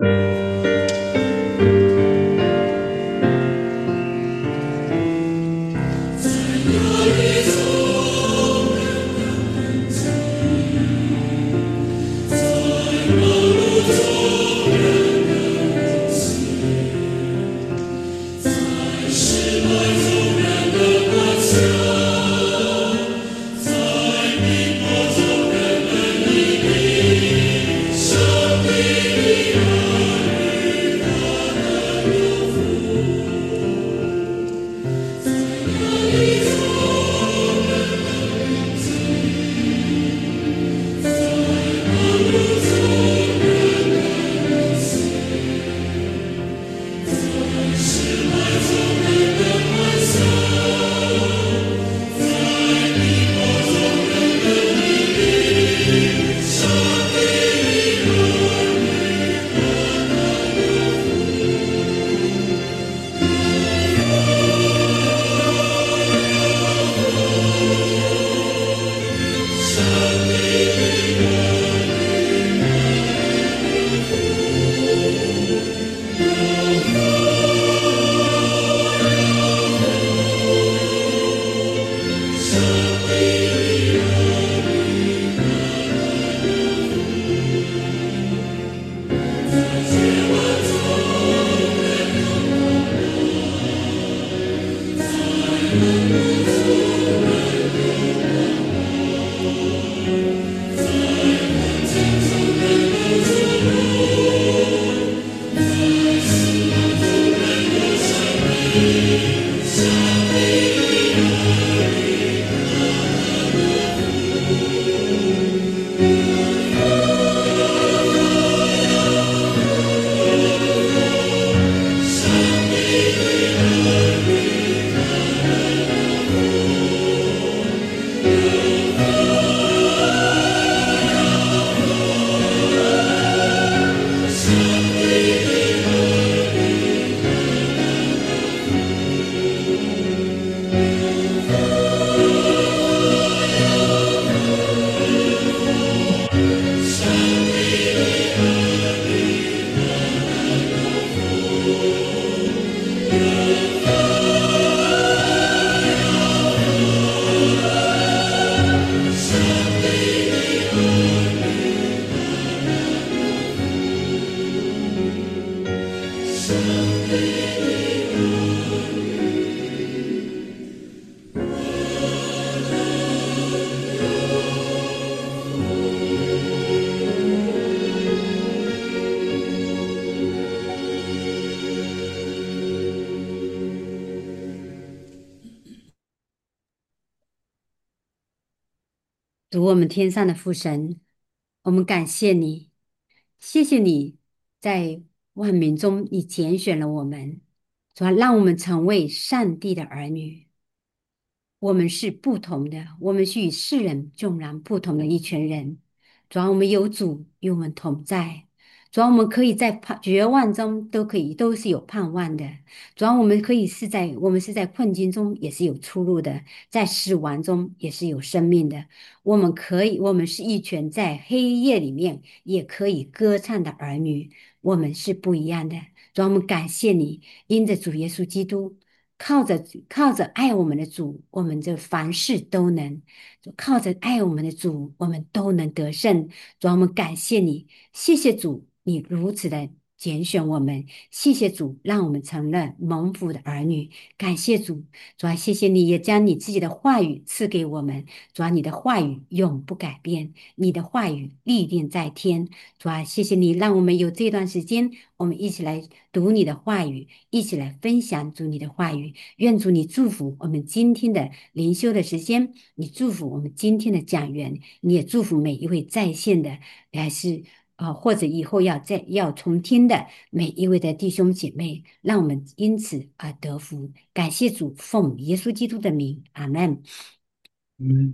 主我们天上的父神，我们感谢你，谢谢你在万民中你拣选了我们，主要让我们成为上帝的儿女。我们是不同的，我们是与世人迥然不同的一群人。主要我们有主与我们同在，主要我们可以在绝望中都是有盼望的。主要我们是在困境中也是有出路的，在死亡中也是有生命的。我们是一群在黑夜里面也可以歌唱的儿女，我们是不一样的。主要我们感谢你，因着主耶稣基督。靠着爱我们的主，我们这凡事都能；靠着爱我们的主，我们都能得胜。主啊，我们感谢你，谢谢主，你如此的拣选我们，谢谢主，让我们成了蒙福的儿女。感谢主，主啊，谢谢你也将你自己的话语赐给我们。主啊，你的话语永不改变，你的话语立定在天。主啊，谢谢你让我们有这段时间，我们一起来读你的话语，一起来分享主你的话语。愿主你祝福我们今天的灵修的时间，你祝福我们今天的讲员，你也祝福每一位在线的，还是或者以后要重听的每一位的弟兄姐妹，让我们因此而得福。感谢主，奉耶稣基督的名，阿门。 嗯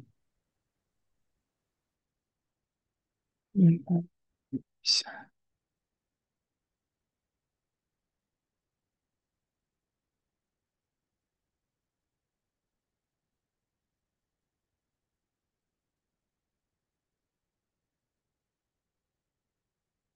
嗯，下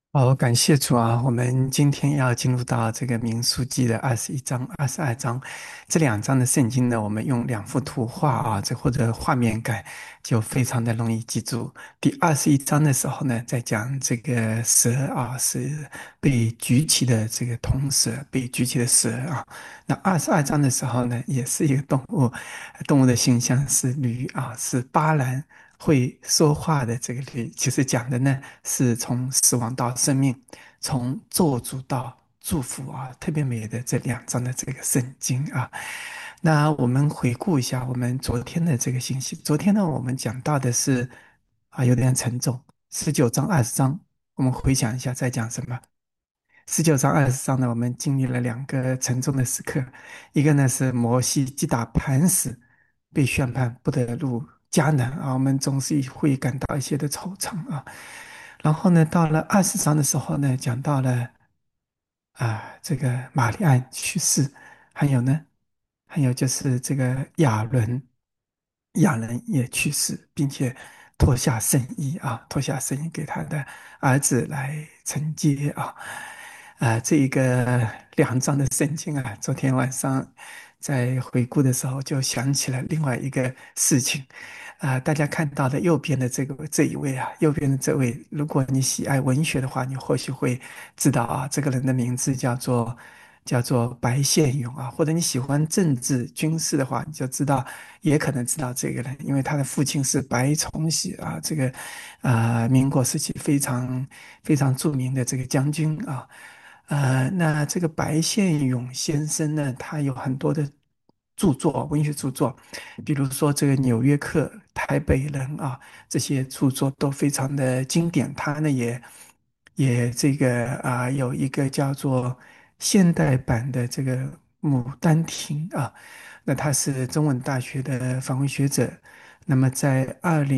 好，感谢主啊！我们今天要进入到这个民数记的21章、22章这2章的圣经呢，我们用2幅图画啊，或者画面感，就非常的容易记住。第21章的时候呢，在讲这个蛇啊，是被举起的这个铜蛇，被举起的蛇啊。那22章的时候呢，也是一个动物，动物的形象是驴啊，是巴兰。会说话的这个律，其实讲的呢是从死亡到生命，从咒诅到祝福啊，特别美的这2章的这个圣经啊。那我们回顾一下我们昨天的这个信息。昨天呢，我们讲到的是有点沉重，19章、20章，我们回想一下在讲什么。19章、20章呢，我们经历了2个沉重的时刻，一个呢是摩西击打磐石，被宣判不得入迦南啊，我们总是会感到一些的惆怅啊。然后呢，到了20章的时候呢，讲到了这个玛丽安去世，还有呢，还有就是这个亚伦也去世，并且脱下圣衣啊，脱下圣衣给他的儿子来承接啊。这一个2章的圣经啊，昨天晚上在回顾的时候就想起了另外一个事情大家看到的右边的这一位啊，右边的这位，如果你喜爱文学的话，你或许会知道啊，这个人的名字叫做白宪勇啊，或者你喜欢政治军事的话，你就知道，也可能知道这个人，因为他的父亲是白崇禧啊，这个民国时期非常非常著名的这个将军啊。那这个白先勇先生呢，他有很多的著作，文学著作，比如说这个《纽约客》《台北人》啊，这些著作都非常的经典。他呢也这个有一个叫做现代版的这个《牡丹亭》啊，那他是中文大学的访问学者。那么在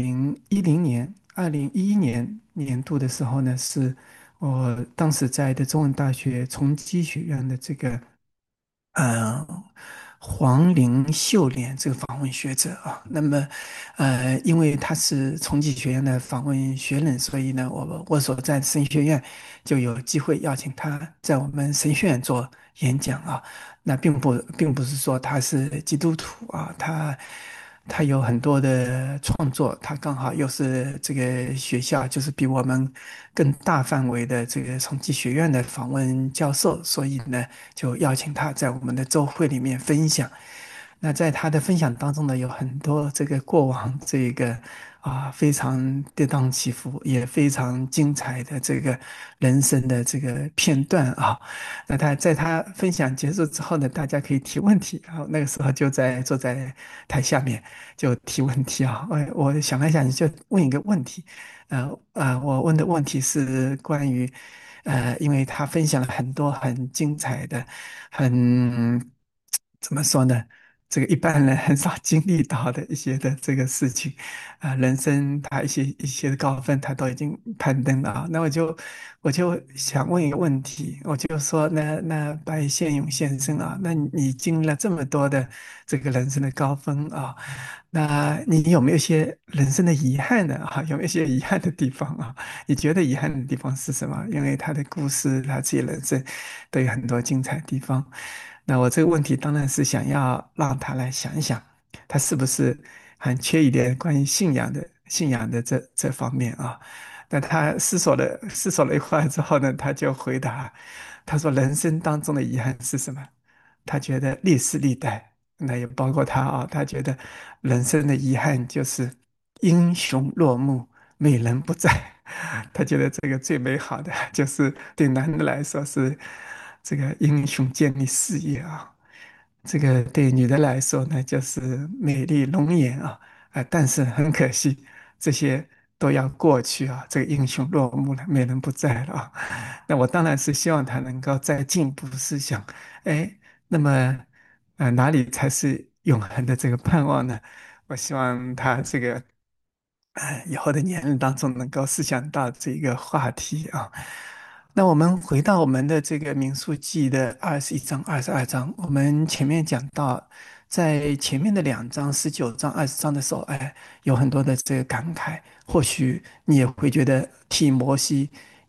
2010年、2011年年度的时候呢，是我当时在的中文大学崇基学院的这个呃黄玲秀莲这个访问学者啊。那么因为他是崇基学院的访问学人，所以呢，我所在的神学院就有机会邀请他在我们神学院做演讲啊。那并不是说他是基督徒啊，他有很多的创作，他刚好又是这个学校就是比我们更大范围的这个统计学院的访问教授，所以呢，就邀请他在我们的周会里面分享。那在他的分享当中呢，有很多这个过往这个非常跌宕起伏，也非常精彩的这个人生的这个片段啊。那在他分享结束之后呢，大家可以提问题。然后那个时候就坐在台下面就提问题啊。我想来想去就问一个问题，我问的问题是关于因为他分享了很多很精彩的，很怎么说呢？这个一般人很少经历到的一些的这个事情，人生他一些的高分，他都已经攀登了啊。那我就想问一个问题，我就说，那白先勇先生啊，那你经历了这么多的这个人生的高峰啊，那你有没有一些人生的遗憾呢？有没有一些遗憾的地方啊？你觉得遗憾的地方是什么？因为他的故事，他自己人生都有很多精彩的地方。那我这个问题当然是想要让他来想一想，他是不是很缺一点关于信仰的这方面啊？那他思索了一会儿之后呢，他就回答，他说人生当中的遗憾是什么？他觉得历史历代，那也包括他啊，他觉得人生的遗憾就是英雄落幕，美人不在。他觉得这个最美好的就是对男人来说是这个英雄建立事业啊，这个对女的来说呢就是美丽容颜啊。但是很可惜，这些都要过去啊，这个英雄落幕了，美人不在了啊。那我当然是希望他能够再进一步思想，哎，那么哪里才是永恒的这个盼望呢？我希望他这个以后的年龄当中能够思想到这个话题啊。那我们回到我们的这个民数记的21章、22章，我们前面讲到，在前面的2章、19章、20章的时候，有很多的这个感慨，或许你也会觉得替摩西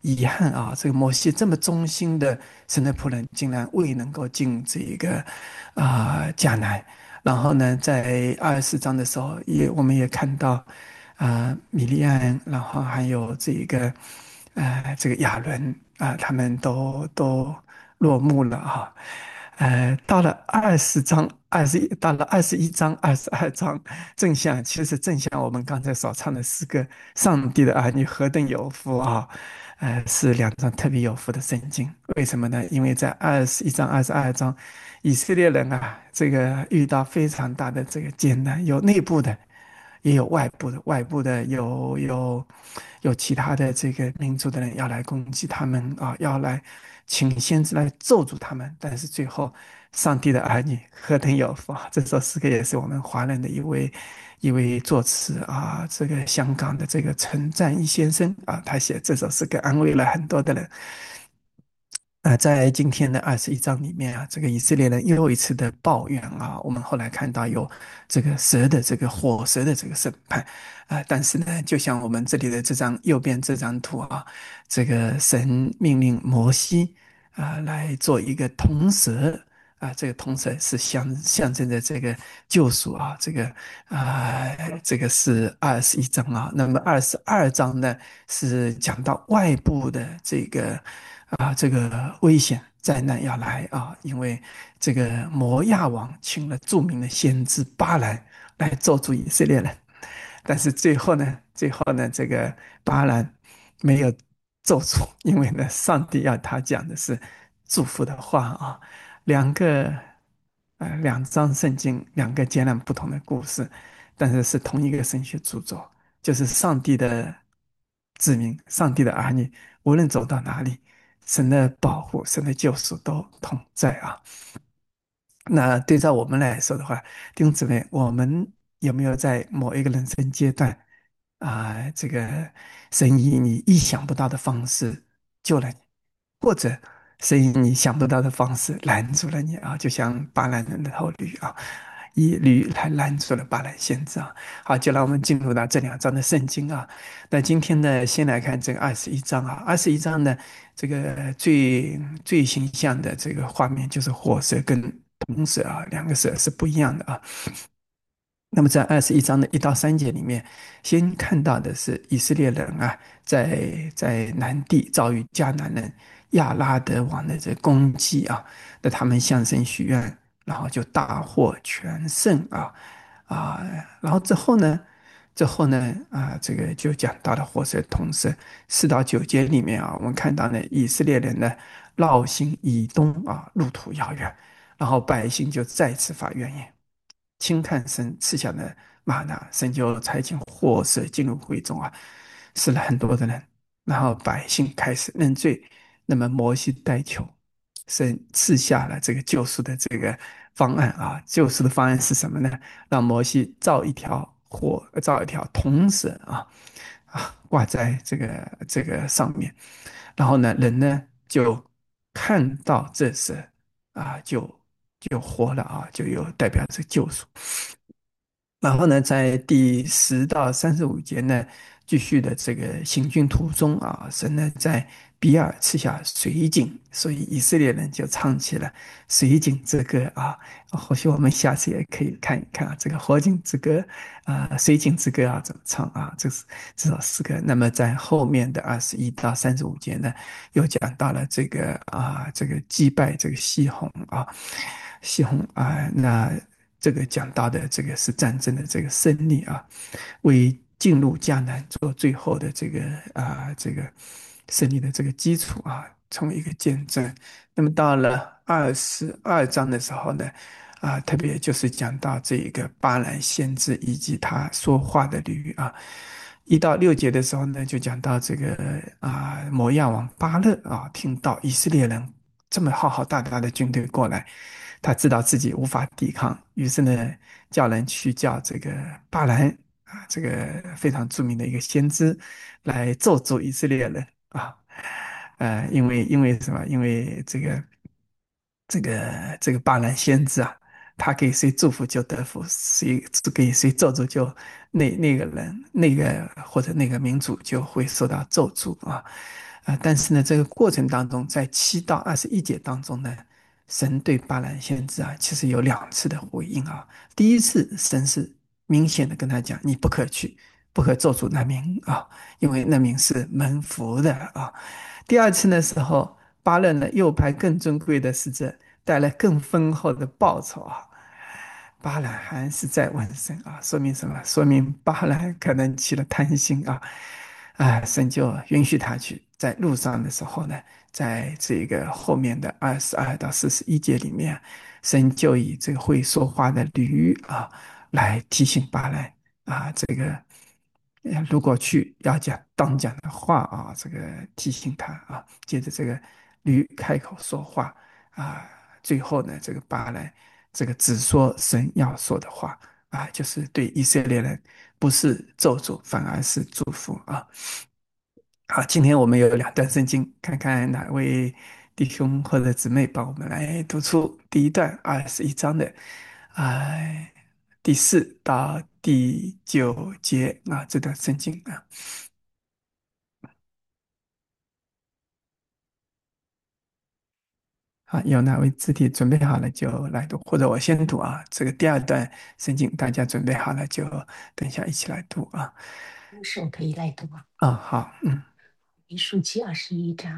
遗憾啊，这个摩西这么忠心的神的仆人，竟然未能够进这一个迦南。然后呢，在24章的时候，我们也看到米利暗，然后还有这个亚伦他们都落幕了啊。到了20章、到了21章、22章，其实正像我们刚才所唱的诗歌，上帝的儿女何等有福啊！是2章特别有福的圣经。为什么呢？因为在21章、22章，以色列人这个遇到非常大的这个艰难，有内部的，也有外部的。外部的有其他的这个民族的人要来攻击他们啊，要来请先知来咒诅他们。但是最后，上帝的儿女何等有福啊！这首诗歌也是我们华人的一位作词这个香港的这个陈赞一先生他写这首诗歌安慰了很多的人。在今天的21章里面这个以色列人又一次的抱怨我们后来看到有这个火蛇的这个审判但是呢，就像我们这里的右边这张图这个神命令摩西来做一个铜蛇这个铜蛇是象征着这个救赎啊，这个是21章那么22章呢是讲到外部的这个危险灾难要来因为这个摩亚王请了著名的先知巴兰来咒诅以色列人，但是最后呢，这个巴兰没有咒诅，因为呢，上帝要他讲的是祝福的话两章圣经，两个截然不同的故事，但是是同一个神学著作，就是上帝的子民，上帝的儿女，无论走到哪里，神的保护、神的救赎都同在那对照我们来说的话，弟兄姊妹，我们有没有在某一个人生阶段这个神以你意想不到的方式救了你，或者神以你想不到的方式拦住了你就像巴兰人的头驴以驴来拦住了巴兰先知好，就让我们进入到这2章的圣经那今天呢，先来看这个21章21章呢，这个最形象的这个画面就是火蛇跟铜蛇两个蛇是不一样的那么在21章的1到3节里面，先看到的是以色列人在南地遭遇迦南人亚拉德王的这攻击那他们向神许愿，然后就大获全胜然后之后呢这个就讲到了火蛇同蛇4到9节里面我们看到呢以色列人呢绕行以东路途遥远，然后百姓就再次发怨言。轻看神赐下的玛纳，神就差遣祸蛇进入会中死了很多的人，然后百姓开始认罪。那么摩西代求神赐下了这个救赎的这个方案救赎的方案是什么呢？让摩西造一条铜蛇挂在这个上面，然后呢，人呢就看到这蛇就活了就有代表着救赎。然后呢，在第10到35节呢，继续的这个行军途中神呢在比尔赐下水井，所以以色列人就唱起了水井之歌或许我们下次也可以看一看这个火井之歌水井之歌怎么唱这首诗歌。那么在后面的21到35节呢，又讲到了这个击败这个西宏那这个讲到的这个是战争的这个胜利为进入迦南做最后的这个胜利的这个基础成为一个见证。那么到了22章的时候呢，特别就是讲到这一个巴兰先知以及他说话的驴1到6节的时候呢，就讲到这个摩亚王巴勒听到以色列人这么浩浩大大的军队过来，他知道自己无法抵抗，于是呢，叫人去叫这个巴兰这个非常著名的一个先知来咒诅以色列人因为什么？因为这个巴兰先知他给谁祝福就得福，谁给谁咒诅就那个人或者那个民族就会受到咒诅但是呢，这个过程当中，在7到21节当中呢，神对巴兰先知啊，其实有2次的回应啊。第一次，神是明显的跟他讲，你不可去，不可咒诅那名啊，因为那名是蒙福的啊。第二次的时候，巴勒呢又派更尊贵的使者，带来更丰厚的报酬啊。巴兰还是在问神啊，说明什么？说明巴兰可能起了贪心啊，神就允许他去。在路上的时候呢，在这个后面的22到41节里面，神就以这个会说话的驴啊来提醒巴兰这个如果去要当讲的话啊，这个提醒他啊，接着这个驴开口说话啊，最后呢，这个巴兰这个只说神要说的话就是对以色列人不是咒诅，反而是祝福啊。好，今天我们有2段圣经，看看哪位弟兄或者姊妹帮我们来读出第一段21章的啊、第4到第9节这段圣经啊。好，有哪位肢体准备好了就来读，或者我先读啊。这个第二段圣经，大家准备好了就等一下一起来读啊。 手可以来读啊。 好， 民数记21章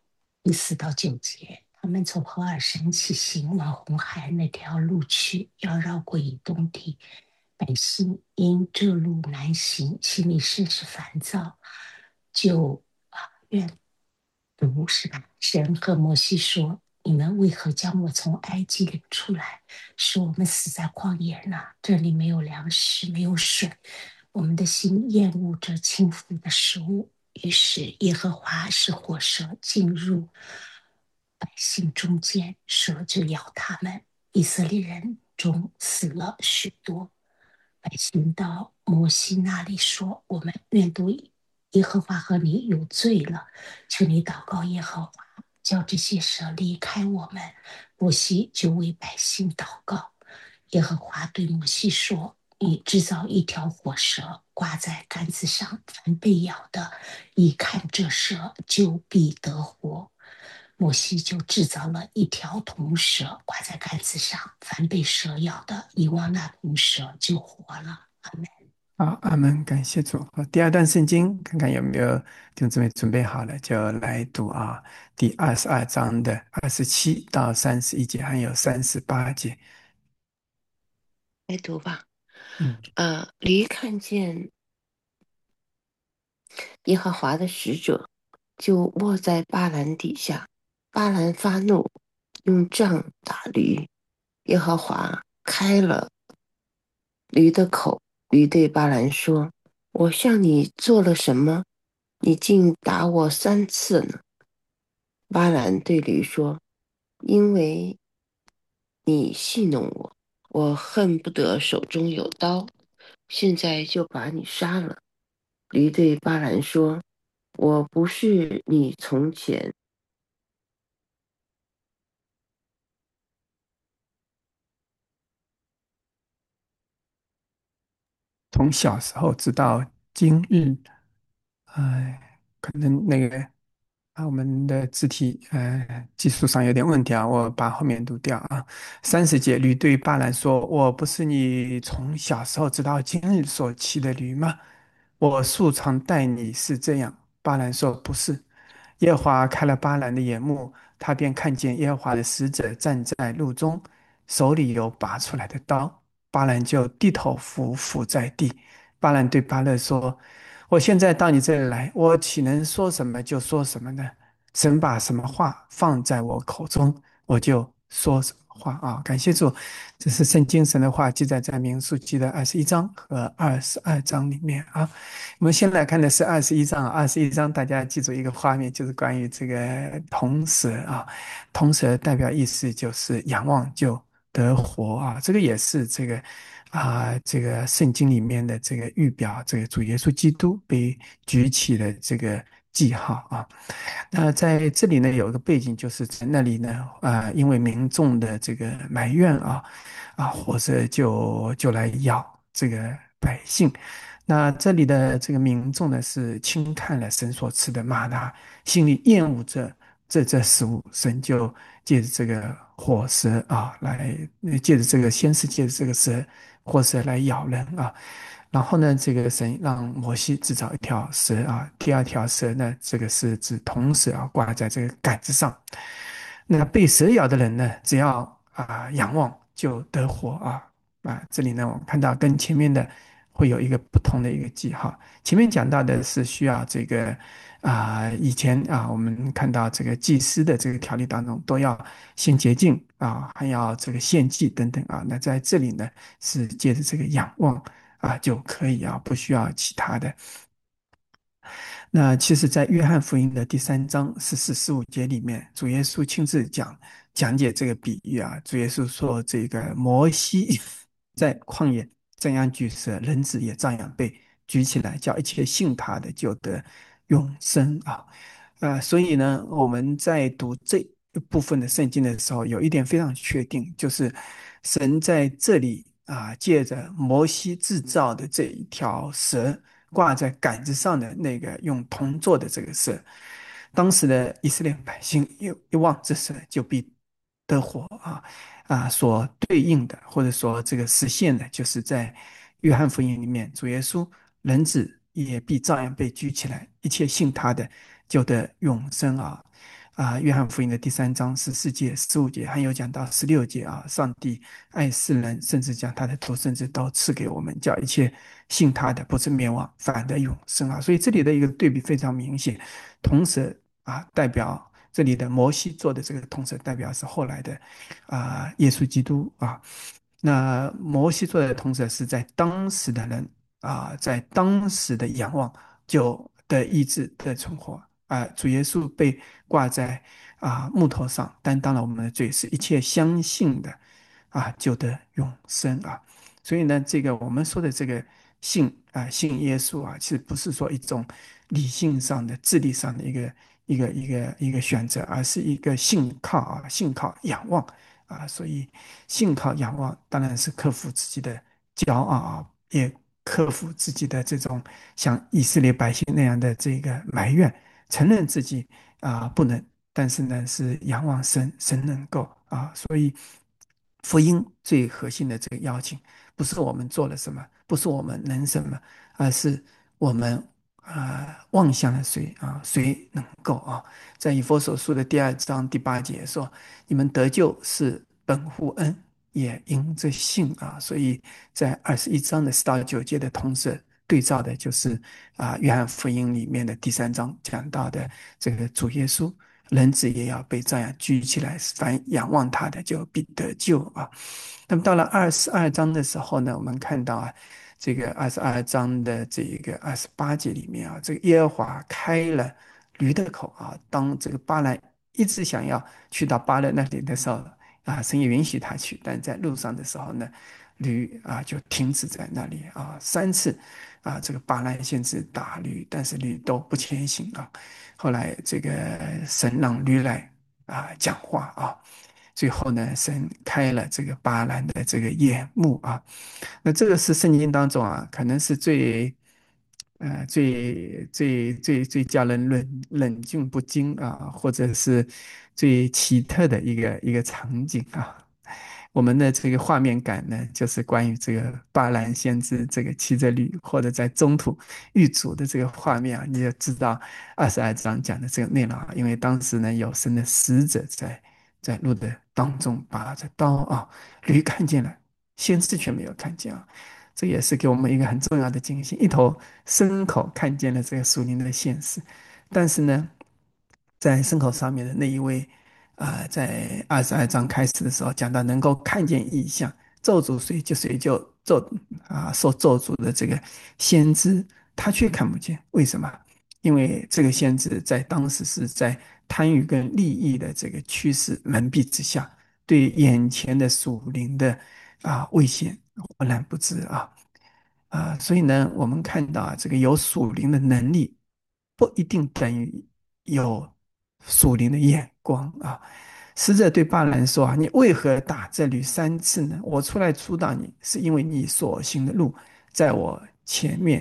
第4到9节，他们从何尔神起行，往红海那条路去，要绕过以东地。百姓因这路难行，心里甚是烦躁，就愿读是吧？神和摩西说：你们为何将我从埃及领出来，使我们死在旷野呢？这里没有粮食，没有水，我们的心厌恶这轻浮的食物。于是耶和华使火蛇进入百姓中间，蛇就咬他们，以色列人中死了许多。百姓到摩西那里说：我们愿对耶和华和你有罪了，求你祷告耶和华，叫这些蛇离开我们。摩西就为百姓祷告。耶和华对摩西说：你制造一条火蛇，挂在杆子上，凡被咬的，一看这蛇就必得活。摩西就制造了一条铜蛇，挂在杆子上，凡被蛇咬的，一望那铜蛇就活了。阿门。 好，阿门，感谢主。好，第二段圣经，看看有没有弟兄姊妹准备好了，就来读啊。第22章的27到31节，还有38节。 来读吧。 嗯， 驴看见耶和华的使者，就卧在巴兰底下。巴兰发怒，用杖打驴。耶和华开了驴的口，驴对巴兰说：我向你做了什么？你竟打我3次呢？巴兰对驴说：因为你戏弄我，我恨不得手中有刀，现在就把你杀了。驴对巴兰说：我不是你从前从小时候直到今日，可能那个我们的字体技术上有点问题啊，我把后面读掉啊。30节，驴对巴兰说：“我不是你从小时候直到今日所骑的驴吗？我素常待你是这样。”巴兰说：“不是。”耶和华开了巴兰的眼目，他便看见耶和华的使者站在路中，手里有拔出来的刀。巴兰就低头伏在地。巴兰对巴勒说：“我现在到你这里来，我岂能说什么就说什么呢？神把什么话放在我口中，我就说什么话啊！”感谢主，这是圣经神的话记载在民数记的21章和22章里面啊。我们先来看的是21章21章大家记住一个画面，就是关于这个铜蛇啊。铜蛇代表意思就是仰望就得活啊，这个也是这个圣经里面的这个预表，这个主耶稣基督被举起的这个记号啊。那在这里呢，有一个背景，就是在那里呢，因为民众的这个埋怨火蛇就来咬这个百姓。 那这里的这个民众呢，是轻看了神所赐的玛纳，心里厌恶这食物，神就借着这个火蛇啊，借着这个先是借着这个火蛇来咬人啊。然后呢，这个神让摩西制造一条蛇啊，第二条蛇呢，这个是指铜蛇啊，挂在这个杆子上。那被蛇咬的人呢，只要仰望就得活这里呢，我们看到跟前面的会有一个不同的一个记号。前面讲到的是需要这个以前我们看到这个祭司的这个条例当中都要先洁净还要这个献祭等等那在这里呢，是借着这个仰望就可以不需要其他的。那其实，在约翰福音的第3章14、15节里面，主耶稣亲自讲解这个比喻主耶稣说，这个摩西在旷野这样举蛇，人子也照样被举起来，叫一切信他的就得永生所以呢，我们在读这一部分的圣经的时候，有一点非常确定，就是神在这里借着摩西制造的这一条蛇。挂在杆子上的那个用铜做的这个蛇，当时的以色列百姓一望这蛇就必得活所对应的或者说这个实现的，就是在约翰福音里面，主耶稣人子也必照样被举起来，一切信他的就得永生约翰福音的第3章14节、15节，还有讲到16节上帝爱世人，甚至将他的独生子都赐给我们，叫一切信他的不至灭亡，反得永生所以这里的一个对比非常明显，铜蛇代表这里的摩西做的这个铜蛇，代表是后来的耶稣基督那摩西做的铜蛇是在当时的人在当时的仰望就的意志的存活主耶稣被挂在木头上，担当了我们的罪，是一切相信的就得永生所以呢，这个我们说的这个信耶稣其实不是说一种理性上的、智力上的一个选择，而是一个信靠仰望所以信靠仰望当然是克服自己的骄傲也克服自己的这种像以色列百姓那样的这个埋怨，承认自己不能，但是呢是仰望神，神能够所以福音最核心的这个邀请，不是我们做了什么，不是我们能什么，而是我们望向了谁谁能够在以弗所书的第2章第8节说，你们得救是本乎恩，也因着信所以在21章的4到9节的同时对照的就是约翰福音里面的第3章讲到的这个主耶稣。人子也要被这样举起来，凡仰望他的就必得救那么到了22章的时候呢，我们看到这个22章的这个28节里面这个耶和华开了驴的口当这个巴兰一直想要去到巴勒那里的时候神也允许他去，但在路上的时候呢，驴就停止在那里3次这个巴兰先是打驴，但是驴都不前行后来这个神让驴来讲话最后呢，神开了这个巴兰的这个眼目那这个是圣经当中可能是最叫人冷静不惊或者是最奇特的一个场景我们的这个画面感呢，就是关于这个巴兰先知这个骑着驴或者在中途遇阻的这个画面你就知道22章讲的这个内容因为当时呢有神的使者在路的当中把这刀驴看见了，先知却没有看见这也是给我们一个很重要的警醒，一头牲口看见了这个属灵的现实，但是呢，在牲口上面的那一位在22章开始的时候讲到能够看见异象，咒诅谁就受咒诅的这个先知，他却看不见，为什么？因为这个先知在当时是在贪欲跟利益的这个趋势蒙蔽之下，对眼前的属灵的危险浑然不知所以呢，我们看到这个有属灵的能力，不一定等于有属灵的眼光使者对巴兰说你为何打这驴3次呢？我出来阻挡你，是因为你所行的路在我前面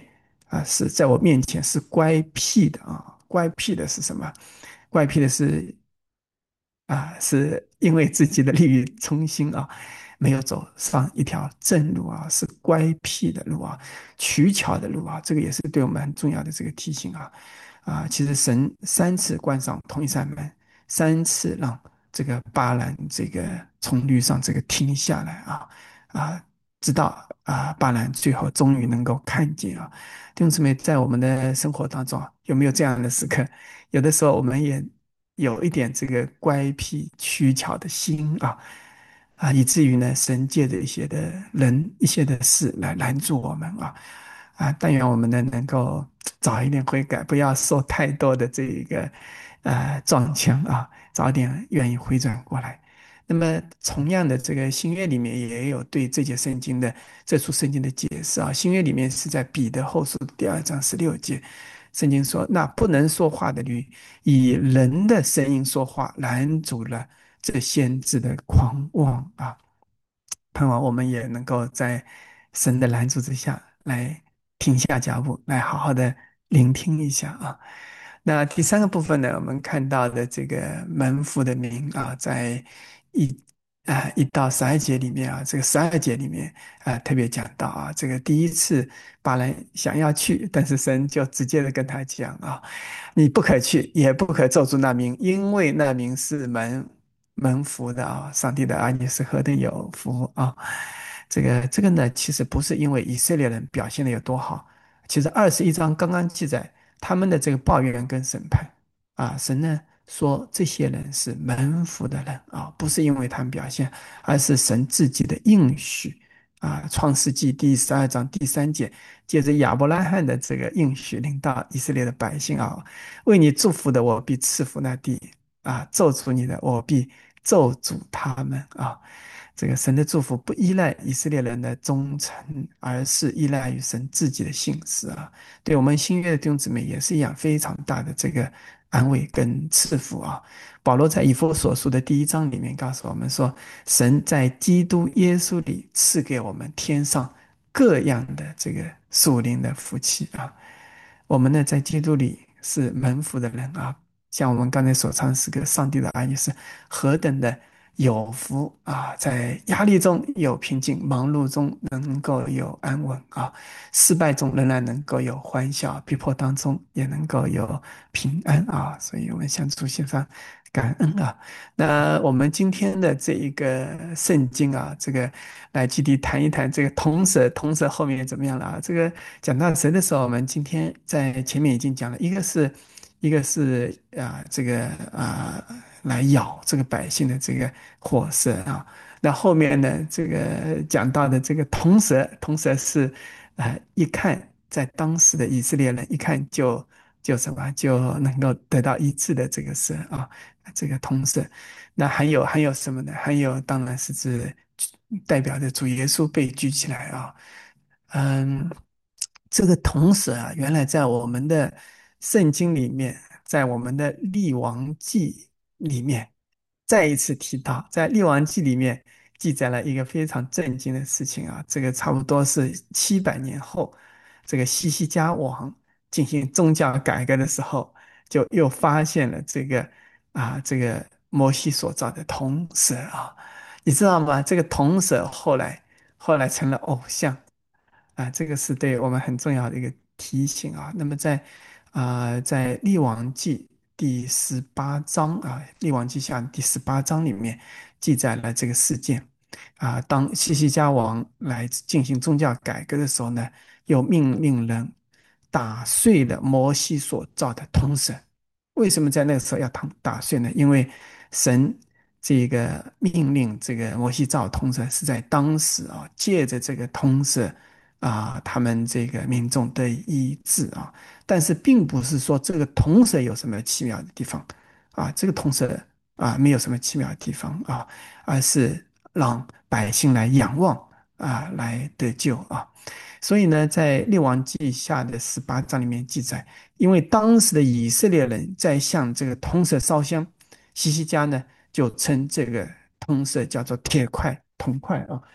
是在我面前是乖僻的啊。乖僻的是什么？乖僻的是是因为自己的利益冲心啊，没有走上一条正路啊，是乖僻的路啊，取巧的路啊，这个也是对我们很重要的这个提醒啊。其实神3次关上同一扇门，3次让这个巴兰这个从驴上这个停下来啊，直到巴兰最后终于能够看见啊。弟兄姊妹，在我们的生活当中啊有没有这样的时刻？有的时候我们也有一点这个乖僻取巧的心以至于呢，神借着一些的人、一些的事来拦住我们但愿我们呢能够早一点悔改，不要受太多的这一个撞墙早点愿意回转过来。那么，同样的，这个新约里面也有对这处圣经的解释新约里面是在彼得后书的第2章16节，圣经说：“那不能说话的驴，以人的声音说话，拦阻了这先知的狂妄盼望我们也能够在神的拦阻之下来停下脚步，来好好的聆听一下那第三个部分呢，我们看到的这个门徒的名在一1到12节里面这个12节里面特别讲到这个第一次巴兰想要去，但是神就直接的跟他讲你不可去，也不可咒诅那名，因为那名是门福的上帝的儿女是何等有福这个呢，其实不是因为以色列人表现的有多好，其实21章刚刚记载他们的这个抱怨跟审判神呢说这些人是门福的人不是因为他们表现，而是神自己的应许创世纪第12章第3节，借着亚伯拉罕的这个应许，领到以色列的百姓为你祝福的，我必赐福那地咒诅你的，我必咒诅他们这个神的祝福不依赖以色列人的忠诚，而是依赖于神自己的信实对我们新约的弟兄姊妹也是一样非常大的这个安慰跟赐福保罗在以弗所书的第1章里面告诉我们说，神在基督耶稣里赐给我们天上各样的这个属灵的福气我们呢，在基督里是门福的人像我们刚才所唱诗歌，上帝的儿女是何等的有福在压力中有平静，忙碌中能够有安稳失败中仍然能够有欢笑，逼迫当中也能够有平安所以我们向主献上感恩那我们今天的这一个圣经这个来具体谈一谈这个童蛇后面怎么样了这个讲到神的时候，我们今天在前面已经讲了，一个是这个来咬这个百姓的这个火蛇那后面呢这个讲到的这个铜蛇是一看在当时的以色列人一看就什么就能够得到医治的这个蛇这个铜蛇。那还有什么呢？还有当然是指代表着主耶稣被举起来嗯，这个铜蛇原来在我们的圣经里面，在我们的列王记里面再一次提到，在列王记里面记载了一个非常震惊的事情这个差不多是700年后，这个西西家王进行宗教改革的时候，就又发现了这个摩西所造的铜蛇你知道吗？这个铜蛇后来成了偶像这个是对我们很重要的一个提醒那么在列王记第18章列王记下第18章里面记载了这个事件当西西家王来进行宗教改革的时候呢，又命令人打碎了摩西所造的铜蛇。为什么在那个时候要打碎呢？因为神这个命令这个摩西造铜蛇是在当时借着这个铜蛇他们这个民众得以医治但是并不是说这个铜蛇有什么奇妙的地方这个铜蛇没有什么奇妙的地方而是让百姓来仰望来得救所以呢，在列王记下的18章里面记载，因为当时的以色列人在向这个铜蛇烧香，西西家呢就称这个铜蛇叫做铁块、铜块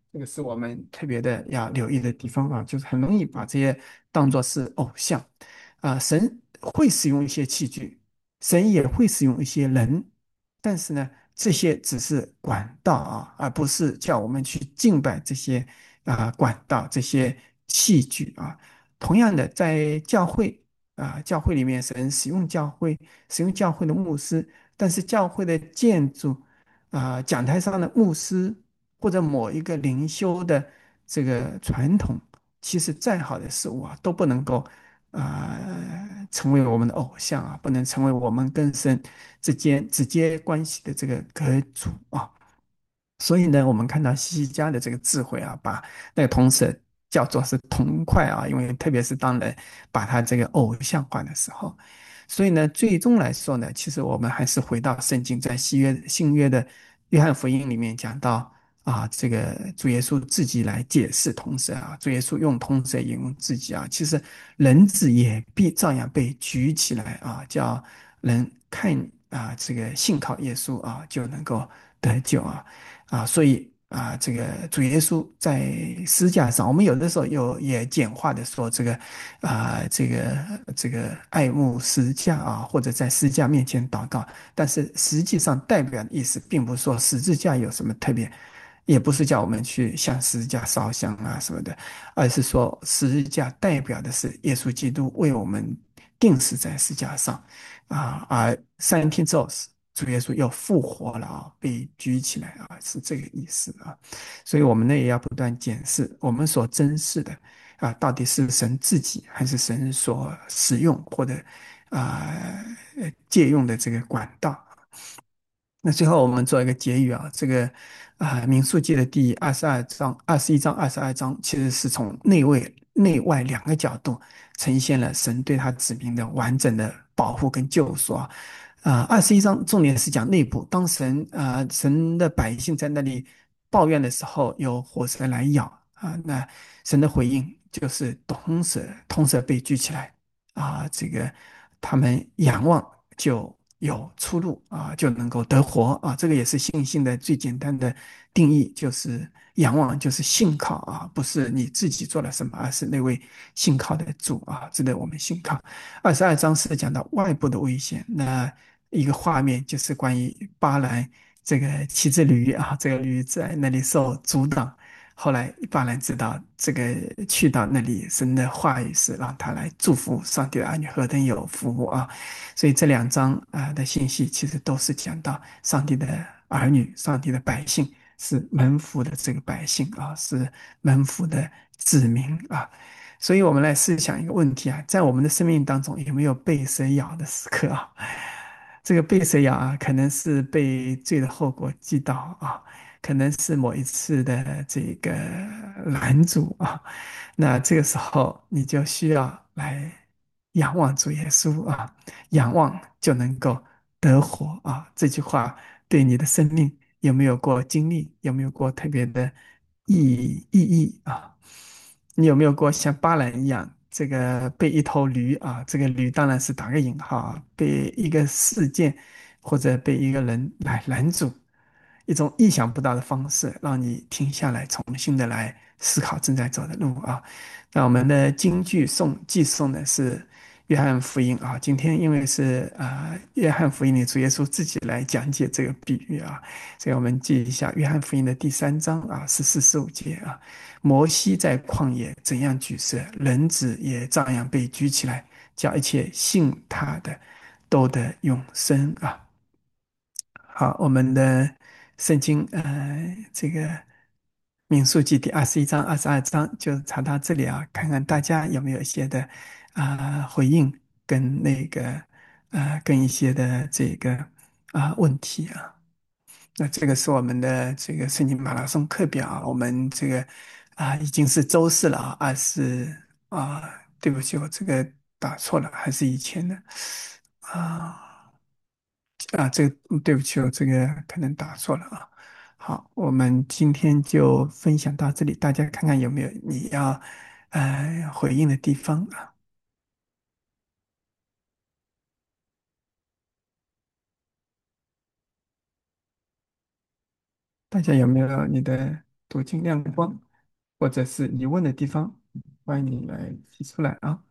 这个是我们特别的要留意的地方啊，就是很容易把这些当作是偶像啊。神会使用一些器具，神也会使用一些人，但是呢，这些只是管道啊，而不是叫我们去敬拜这些管道、这些器具啊。同样的，在教会教会里面，神使用教会，使用教会的牧师，但是教会的建筑讲台上的牧师或者某一个灵修的这个传统，其实再好的事物都不能够成为我们的偶像不能成为我们跟神之间直接关系的这个隔阻所以呢，我们看到西西家的这个智慧把那个铜蛇叫做是铜块因为特别是当人把它这个偶像化的时候，所以呢，最终来说呢，其实我们还是回到圣经，在新约的约翰福音里面讲到这个主耶稣自己来解释铜蛇主耶稣用铜蛇引用自己其实人子也必照样被举起来叫人看这个信靠耶稣就能够得救所以这个主耶稣在十字架上，我们有的时候也简化的说这个这个爱慕十字架或者在十字架面前祷告，但是实际上代表的意思，并不是说十字架有什么特别，也不是叫我们去向十字架烧香什么的，而是说十字架代表的是耶稣基督为我们钉死在十字架上而3天之后主耶稣又复活了被举起来是这个意思所以我们呢也要不断检视我们所珍视的到底是神自己还是神所使用或者借用的这个管道。那最后我们做一个结语这个民数记的第22章、21章、22章，其实是从内外两个角度呈现了神对他子民的完整的保护跟救赎21章重点是讲内部，当神的百姓在那里抱怨的时候，有火蛇来咬那神的回应就是铜蛇被举起来这个他们仰望就有出路就能够得活这个也是信心的最简单的定义，就是仰望就是信靠不是你自己做了什么，而是那位信靠的主值得我们信靠。22章是讲到外部的危险，那一个画面就是关于巴兰这个骑着驴这个驴在那里受阻挡。后来巴兰知道这个去到那里，神的话语是让他来祝福上帝的儿女何等有福所以这2章的信息其实都是讲到上帝的儿女、上帝的百姓是门福的这个百姓是门福的子民所以我们来思想一个问题在我们的生命当中有没有被蛇咬的时刻这个被蛇咬可能是被罪的后果击倒可能是某一次的这个拦阻那这个时候你就需要来仰望主耶稣仰望就能够得活这句话对你的生命有没有过经历？有没有过特别的意义你有没有过像巴兰一样，这个被一头驴这个驴当然是打个引号被一个事件或者被一个人来拦阻，一种意想不到的方式，让你停下来，重新的来思考正在走的路那我们的京剧寄颂的是约翰福音今天因为是约翰福音里主耶稣自己来讲解这个比喻所以我们记一下约翰福音的第3章14、15节摩西在旷野怎样举蛇，人子也照样被举起来，叫一切信他的都得永生好，我们的圣经这个民数记第21章、22章就查到这里看看大家有没有一些的回应跟那个跟一些的这个问题那这个是我们的这个圣经马拉松课表我们这个已经是周四了对不起，我这个打错了，还是以前的啊。这个对不起，我这个可能打错了好，我们今天就分享到这里，大家看看有没有你要回应的地方大家有没有你的途径亮光，或者是疑问的地方，欢迎你来提出来啊。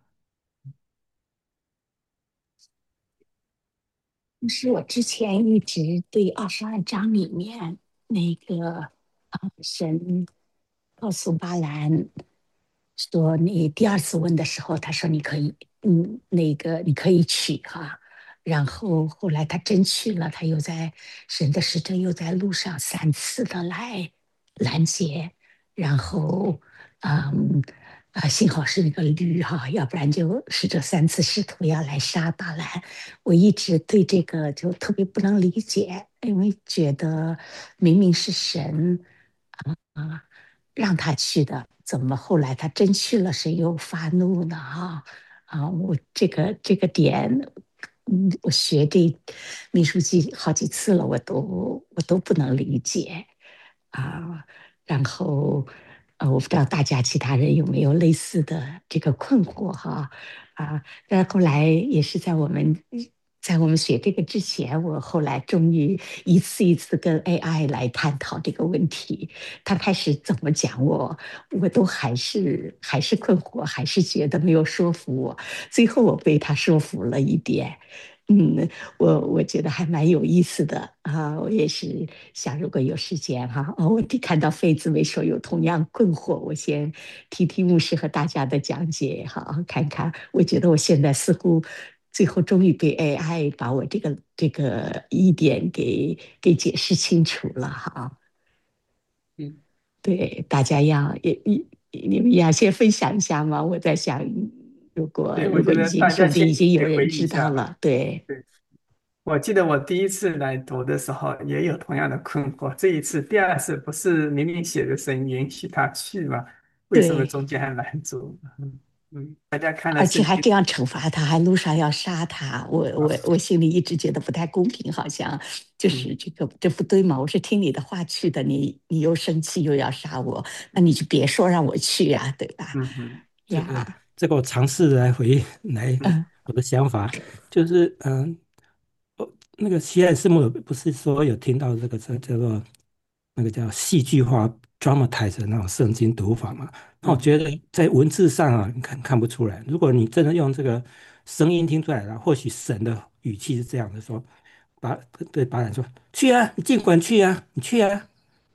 是我之前一直对22章里面那个神告诉巴兰说，你第二次问的时候，他说你可以，你可以去哈。然后后来他真去了，他又在神的使者又在路上3次的来拦截，然后嗯幸好是那个驴哈，要不然就是这3次试图要来杀巴兰。我一直对这个就特别不能理解，因为觉得明明是神啊让他去的，怎么后来他真去了，谁又发怒呢？我这个点，我学这秘书记好几次了，我都不能理解啊。然后我不知道大家其他人有没有类似的这个困惑哈但后来也是在我们学这个之前，我后来终于一次一次跟 AI 来探讨这个问题。他开始怎么讲我都还是困惑，还是觉得没有说服我。最后我被他说服了一点。我觉得还蛮有意思的啊，我也是想，如果有时间哈，我看到费姊妹说有同样困惑，我先听听牧师和大家的讲解哈，看看。我觉得我现在似乎最后终于被 AI 把我这个疑点给解释清楚了哈。 嗯， 对，大家你们要先分享一下吗？我在想，如果对，我如果觉得大说不定家先已经有人回忆一下吧。 知道了，对对，我记得我第一次来读的时候也有同样的困惑。这一次，第二次不是明明写的神允许他去吗？为什么对。 中间还拦住？大家看了而且圣经还这样惩罚他，还路上要杀他，我啊， 我我心里一直觉得不太公平，好像就是嗯这不对嘛。我是听你的话去的，你又生气又要杀我，那你就别说让我去呀，对吧？ 嗯嗯这个呀， 我尝试来回忆来嗯， 嗯， 我的想法，就是那个西汉斯母不是说有听到这个叫做那个叫戏剧化 dramatize 的那种圣经读法嘛？那我嗯， 觉得在文字上啊，你看不出来。如果你真的用这个声音听出来了，或许神的语气是这样的说，把对巴兰说去啊，你尽管去啊，你去啊。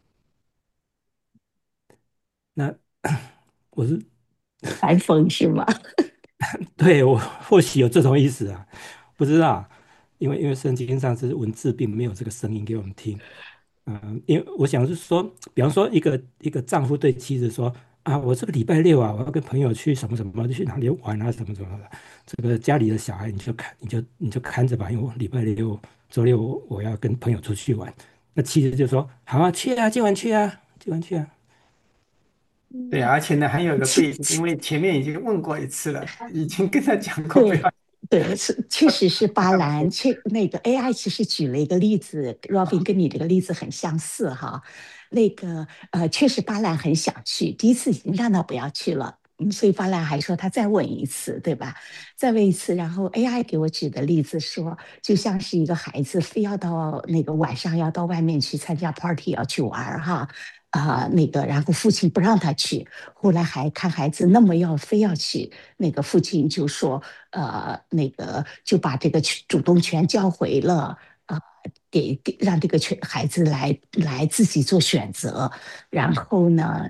那我是反讽是吗？ 对我或许有这种意思啊，不知道，因为圣经上是文字，并没有这个声音给我们听。因为我想是说，比方说一个丈夫对妻子说啊，我这个礼拜六啊，我要跟朋友去什么什么，去哪里玩啊，什么什么的。这个家里的小孩你就看着吧，因为我礼拜六周六我要跟朋友出去玩。那妻子就说好啊，去啊，今晚去啊，今晚去啊。 对， 嗯， 而且呢还有个背景，因其其为前面已经问过一次了，已经跟他讲过不要。 对对，确实是巴兰，那个 AI 其实举了一个例子，Robin 跟你这个例子很相似哈。那个确实巴兰很想去，第一次已经让他不要去了，所以巴兰还说他再问一次，对吧？再问一次，然后 AI 给我举的例子说，就像是一个孩子非要到那个晚上要到外面去参加 party 要去玩哈。然后父亲不让他去，后来还看孩子那么非要去，那个父亲就说，就把这个主动权交回了，让这个孩子来自己做选择，然后呢，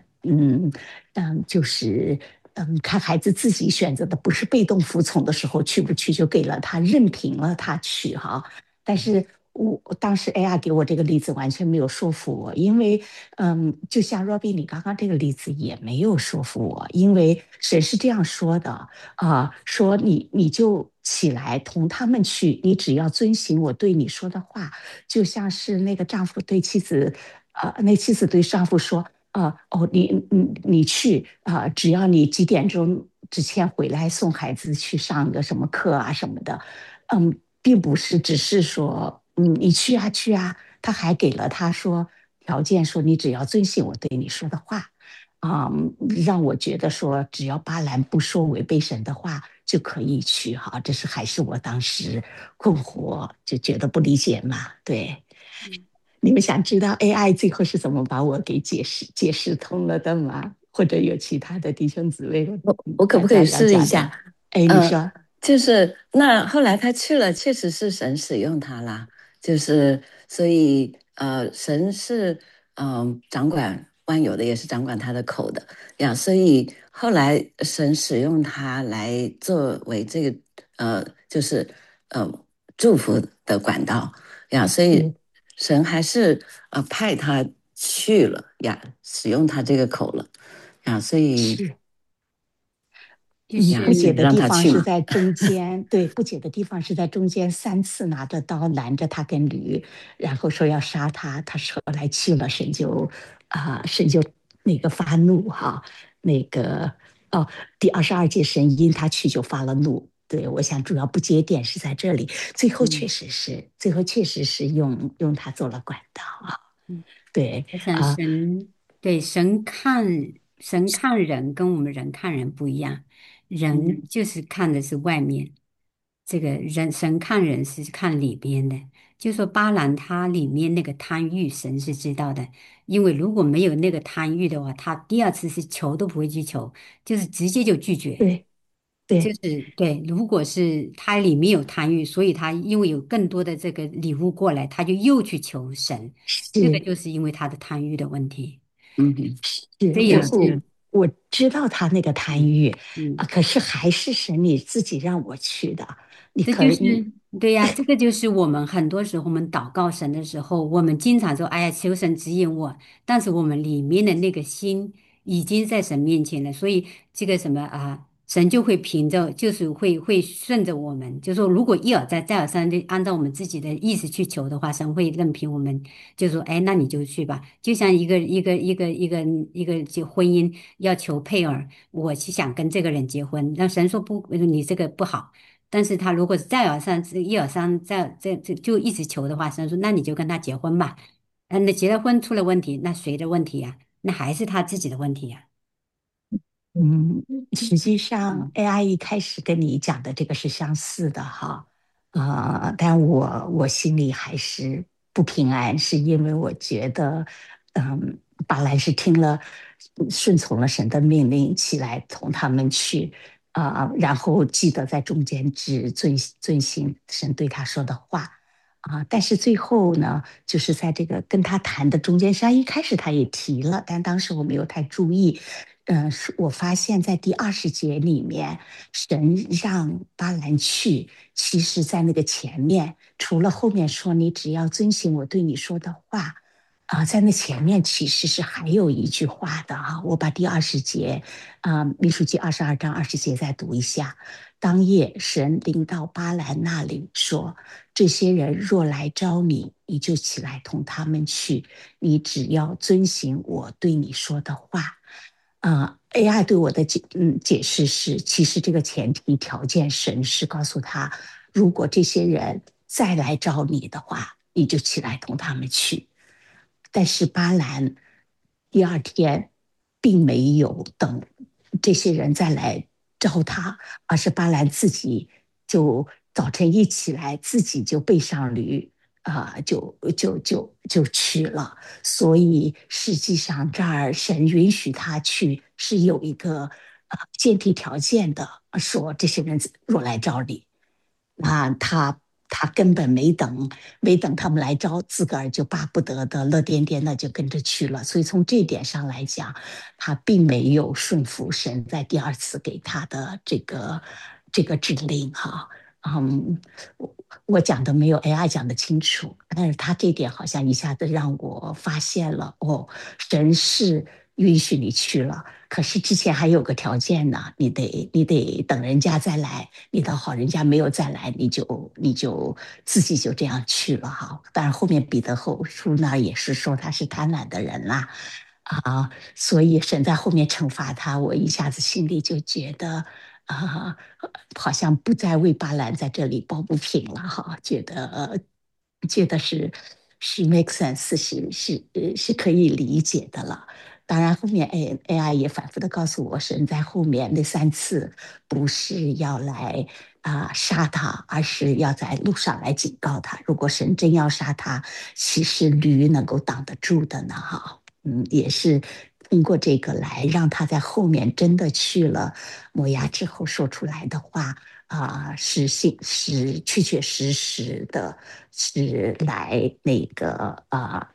就是看孩子自己选择的，不是被动服从的时候去不去就给了他，任凭了他去哈。但是我当时 AI 给我这个例子完全没有说服我，因为就像 Robin 你刚刚这个例子也没有说服我，因为神是这样说的说你就起来同他们去，你只要遵行我对你说的话，就像是那个丈夫对妻子，那妻子对丈夫说。你去只要你几点钟之前回来送孩子去上个什么课啊什么的，并不是只是说，你去啊去啊，他还给了他说条件，说你只要遵循我对你说的话，让我觉得说，只要巴兰不说违背神的话，就可以去哈。这还是我当时困惑，就觉得不理解嘛，对。 你们想知道 AI 最后是怎么把我给解释通了的吗？或者有其他的弟兄姊妹， 我可不可以大家要讲讲？ 试一下？ 哎，你说。 就是那后来他去了，确实是神使用他啦。就是所以神是掌管万有的，也是掌管他的口的呀。所以后来神使用他来作为这个就是呃祝福的管道呀。所以神还是派他去了呀，使用他这个口了呀。所以是。 就是不解的让地他去嘛。 方是在中间，对，不解的地方是在中间3次拿着刀拦着他跟驴，然后说要杀他，他说来去了，神就那个发怒哈，那个哦，第22节神因他去就发了怒。对，我想主要不接点是在这里，最后确实是用他做了管道啊。 嗯， 对我想啊。 对神看人跟我们人看人不一样，人就是看的是外面，这个神看人是看里边的。就说巴兰他里面那个贪欲，神是知道的，因为如果没有那个贪欲的话，他第二次是求都不会去求，就是直接就拒绝。 对就对是对，如果是他里面有贪欲，所以他因为有更多的这个礼物过来，他就又去求神，这个是。 就是因为他的贪欲的问题。 嗯哼。 是这也我我是， 我知道他那个贪欲嗯， 可是还是神你自己让我去的，你这可你就是对呀，这个就是我们很多时候我们祷告神的时候，我们经常说，哎呀，求神指引我，但是我们里面的那个心已经在神面前了，所以这个什么啊，神就会凭着，就是会顺着我们，就说如果一而再再而三的按照我们自己的意思去求的话，神会任凭我们，就说，哎，那你就去吧，就像一个就婚姻要求配偶，我是想跟这个人结婚，那神说不，你这个不好。但是他如果是再而三、一而三、这就一直求的话，神说那你就跟他结婚吧。那结了婚出了问题，那谁的问题呀？那还是他自己的问题呀。 实际上嗯 AI 一开始跟你讲的这个是相似的哈。但我心里还是不平安，是因为我觉得，巴兰是顺从了神的命令起来同他们去然后记得在中间只遵行神对他说的话但是最后呢，就是在这个跟他谈的中间，实际上一开始他也提了，但当时我没有太注意。是我发现在第20节里面，神让巴兰去，其实在那个前面，除了后面说你只要遵行我对你说的话。在那前面其实是还有一句话的我把第20节民数记22章20节再读一下。当夜神临到巴兰那里说：这些人若来招你，你就起来同他们去，你只要遵行我对你说的话。AI 对我的解释是，其实这个前提条件神是告诉他，如果这些人再来找你的话，你就起来同他们去。但是巴兰第二天并没有等这些人再来找他，而是巴兰自己就早晨一起来，自己就背上驴就去了。所以实际上这儿神允许他去是有一个前提条件的，说这些人若来找你，那他根本没等他们来招，自个儿就巴不得的乐颠颠的就跟着去了。所以从这点上来讲，他并没有顺服神在第二次给他的这个指令哈。嗯，我讲的没有 AI 讲的清楚，但是他这点好像一下子让我发现了神是允许你去了，可是之前还有个条件呢，你得等人家再来，你倒好，人家没有再来，你就自己就这样去了哈。当然后面彼得后书呢也是说他是贪婪的人啦所以神在后面惩罚他，我一下子心里就觉得啊、好像不再为巴兰在这里抱不平了哈，觉得是 make sense，是可以理解的了。当然，后面 AI 也反复的告诉我，神在后面那3次不是要来杀他，而是要在路上来警告他。如果神真要杀他，其实驴能够挡得住的呢，哈。也是通过这个来让他在后面真的去了摩押之后说出来的话是确确实实的，是来那个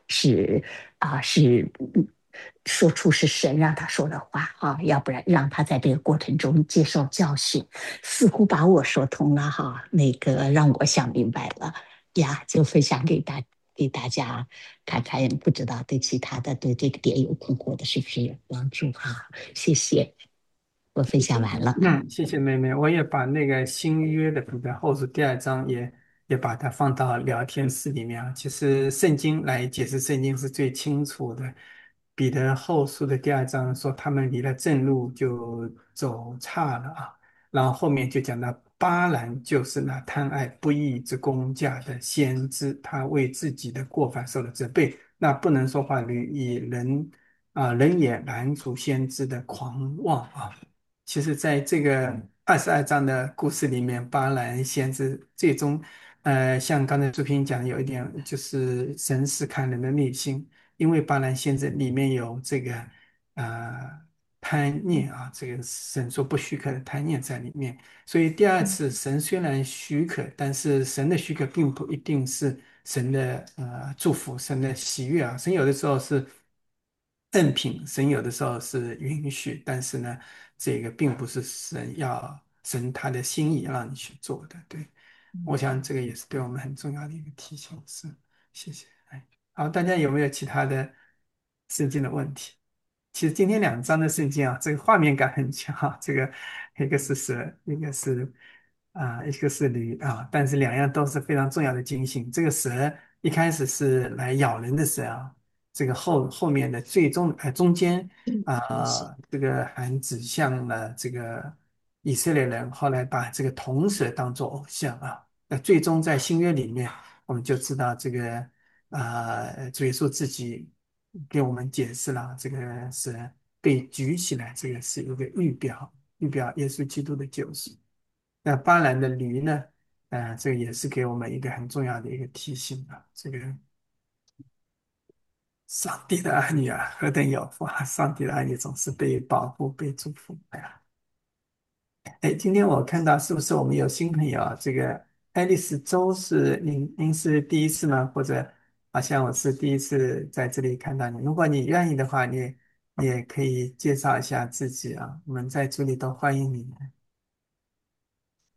是说出是神让他说的话要不然让他在这个过程中接受教训，似乎把我说通了哈，那个让我想明白了呀，就分享给大家看看，不知道对其他的对这个点有困惑的是不是有帮助哈？谢谢，我分享完了。 谢谢妹妹，我也把那个新约的彼得后书第2章也把它放到聊天室里面啊。其实圣经来解释圣经是最清楚的。彼得后书的第2章说他们离了正路就走差了啊，然后后面就讲到巴兰就是那贪爱不义之工价的先知，他为自己的过犯受了责备，那不能说话驴以人也拦阻先知的狂妄啊。其实，在这个22章的故事里面，巴兰先知最终，像刚才朱平讲，有一点就是神是看人的内心，因为巴兰先知里面有这个呃贪念啊，这个神说不许可的贪念在里面，所以第二次神虽然许可，但是神的许可并不一定是神的祝福，神的喜悦啊，神有的时候是赠品，神有的时候是允许，但是呢，这个并不是神他的心意让你去做的。对，我想这个也是对我们很重要的一个提醒。是，谢谢。哎，好，大家有没有其他的圣经的问题？其实今天2章的圣经啊，这个画面感很强啊。这个一个是蛇，一个是驴啊，但是两样都是非常重要的经信。这个蛇一开始是来咬人的蛇啊，这个后面的中间这个还指向了这个以色列人，后来把这个铜蛇当做偶像啊。那最终在新约里面，我们就知道这个主耶稣自己给我们解释了，这个蛇被举起来，这个是一个预表耶稣基督的救赎。那巴兰的驴呢？这个也是给我们一个很重要的一个提醒啊。这个上帝的儿女啊，何等有福啊！上帝的儿女总是被保护、被祝福。哎呀，哎，今天我看到是不是我们有新朋友啊？这个爱丽丝周是您是第一次吗？或者好像我是第一次在这里看到你。如果你愿意的话，你也可以介绍一下自己啊。我们在这里都欢迎你。